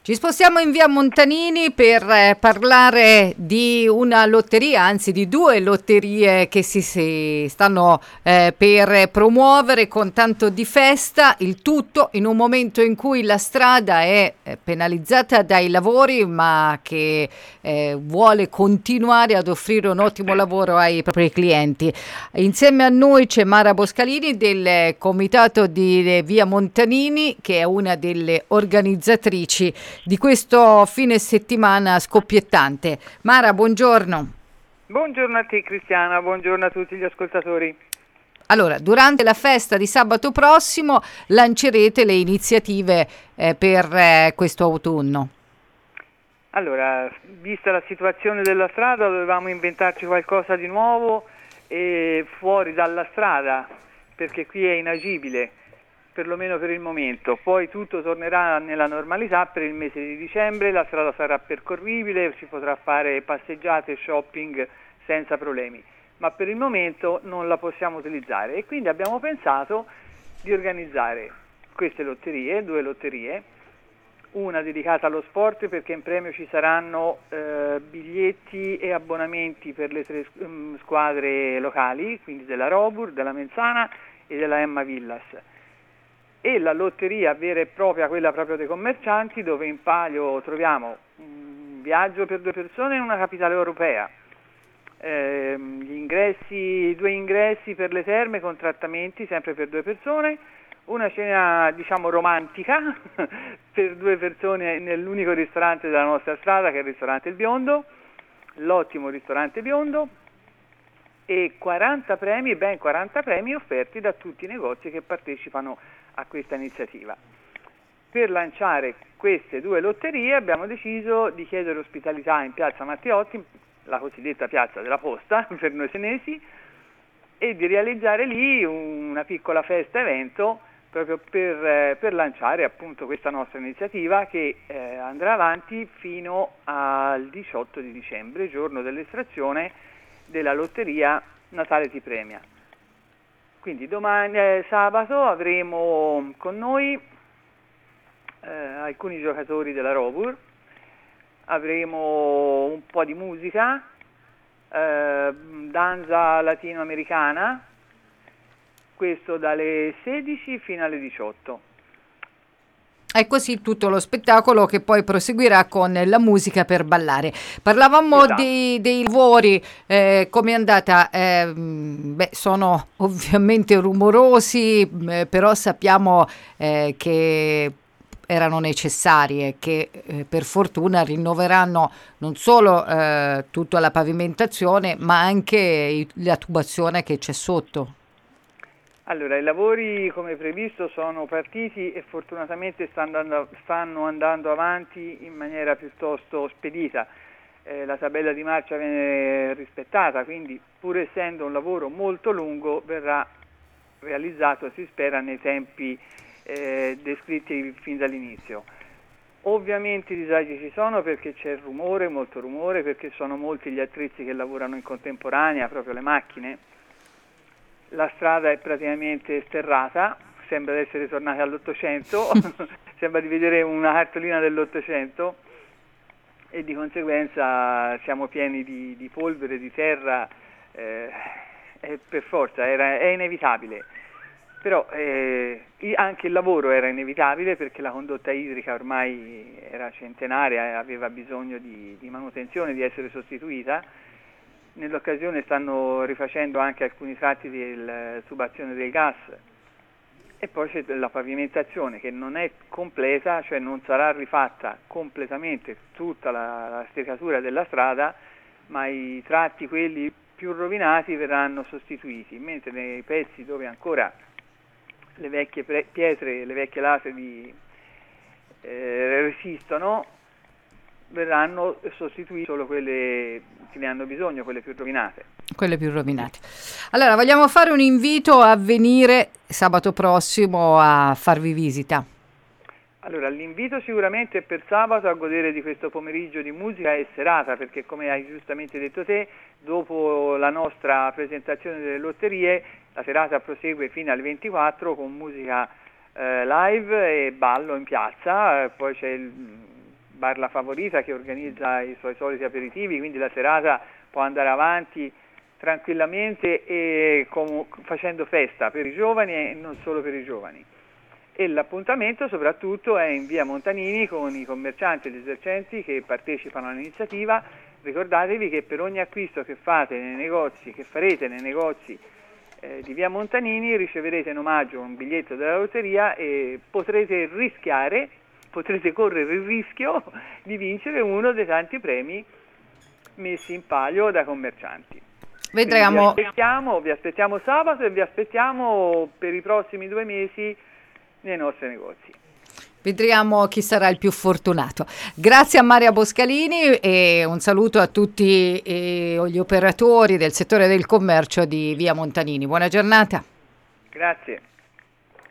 Ci spostiamo in via Montanini per parlare di una lotteria, anzi di due lotterie che si stanno per promuovere con tanto di festa, il tutto in un momento in cui la strada è penalizzata dai lavori, ma che vuole continuare ad offrire un ottimo lavoro ai propri clienti. Insieme a noi c'è Mara Boscalini del comitato di via Montanini, che è una delle organizzatrici di questo fine settimana scoppiettante. Mara, buongiorno. Buongiorno a te Cristiana, buongiorno a tutti gli ascoltatori. Allora, durante la festa di sabato prossimo lancerete le iniziative per questo autunno. Allora, vista la situazione della strada, dovevamo inventarci qualcosa di nuovo fuori dalla strada, perché qui è inagibile, perlomeno per il momento. Poi tutto tornerà nella normalità per il mese di dicembre, la strada sarà percorribile, si potrà fare passeggiate e shopping senza problemi, ma per il momento non la possiamo utilizzare e quindi abbiamo pensato di organizzare queste lotterie, due lotterie, una dedicata allo sport perché in premio ci saranno biglietti e abbonamenti per le tre squadre locali, quindi della Robur, della Menzana e della Emma Villas, e la lotteria vera e propria, quella proprio dei commercianti, dove in palio troviamo un viaggio per due persone in una capitale europea, due ingressi per le terme con trattamenti sempre per due persone, una cena diciamo romantica per due persone nell'unico ristorante della nostra strada, che è il ristorante Il Biondo, l'ottimo ristorante Biondo, e 40 premi, ben 40 premi offerti da tutti i negozi che partecipano a questa iniziativa. Per lanciare queste due lotterie abbiamo deciso di chiedere ospitalità in piazza Matteotti, la cosiddetta piazza della Posta per noi senesi, e di realizzare lì una piccola festa evento proprio per lanciare appunto questa nostra iniziativa che andrà avanti fino al 18 di dicembre, giorno dell'estrazione della lotteria Natale ti premia. Quindi domani sabato avremo con noi alcuni giocatori della Robur, avremo un po' di musica, danza latinoamericana, questo dalle 16 fino alle 18. È così tutto lo spettacolo che poi proseguirà con la musica per ballare. Parlavamo Esatto. dei lavori, come è andata? Sono ovviamente rumorosi, però sappiamo che erano necessari e che per fortuna rinnoveranno non solo tutta la pavimentazione, ma anche la tubazione che c'è sotto. Allora, i lavori come previsto sono partiti e fortunatamente stanno andando avanti in maniera piuttosto spedita. La tabella di marcia viene rispettata, quindi pur essendo un lavoro molto lungo verrà realizzato, si spera, nei tempi descritti fin dall'inizio. Ovviamente i disagi ci sono perché c'è rumore, molto rumore, perché sono molti gli attrezzi che lavorano in contemporanea, proprio le macchine. La strada è praticamente sterrata, sembra di essere tornati all'Ottocento, sembra di vedere una cartolina dell'Ottocento e di conseguenza siamo pieni di polvere, di terra, per forza, è inevitabile. Però anche il lavoro era inevitabile perché la condotta idrica ormai era centenaria e aveva bisogno di manutenzione, di essere sostituita. Nell'occasione stanno rifacendo anche alcuni tratti della tubazione del gas e poi c'è la pavimentazione che non è completa, cioè non sarà rifatta completamente tutta la lastricatura della strada, ma i tratti, quelli più rovinati, verranno sostituiti, mentre nei pezzi dove ancora le vecchie pietre, le vecchie laseri resistono, verranno sostituite solo quelle che ne hanno bisogno, quelle più rovinate. Quelle più rovinate. Allora, vogliamo fare un invito a venire sabato prossimo a farvi visita. Allora, l'invito sicuramente è per sabato a godere di questo pomeriggio di musica e serata, perché come hai giustamente detto te, dopo la nostra presentazione delle lotterie, la serata prosegue fino alle 24 con musica live e ballo in piazza, poi c'è Bar La Favorita, che organizza i suoi soliti aperitivi, quindi la serata può andare avanti tranquillamente e facendo festa per i giovani e non solo per i giovani. E l'appuntamento soprattutto è in via Montanini con i commercianti e gli esercenti che partecipano all'iniziativa. Ricordatevi che per ogni acquisto che fate nei negozi, che farete nei negozi di via Montanini, riceverete in omaggio un biglietto della lotteria e potrete correre il rischio di vincere uno dei tanti premi messi in palio da commercianti. Vedremo. Vi aspettiamo sabato e vi aspettiamo per i prossimi 2 mesi nei nostri negozi. Vedremo chi sarà il più fortunato. Grazie a Maria Boscalini e un saluto a tutti gli operatori del settore del commercio di via Montanini. Buona giornata. Grazie.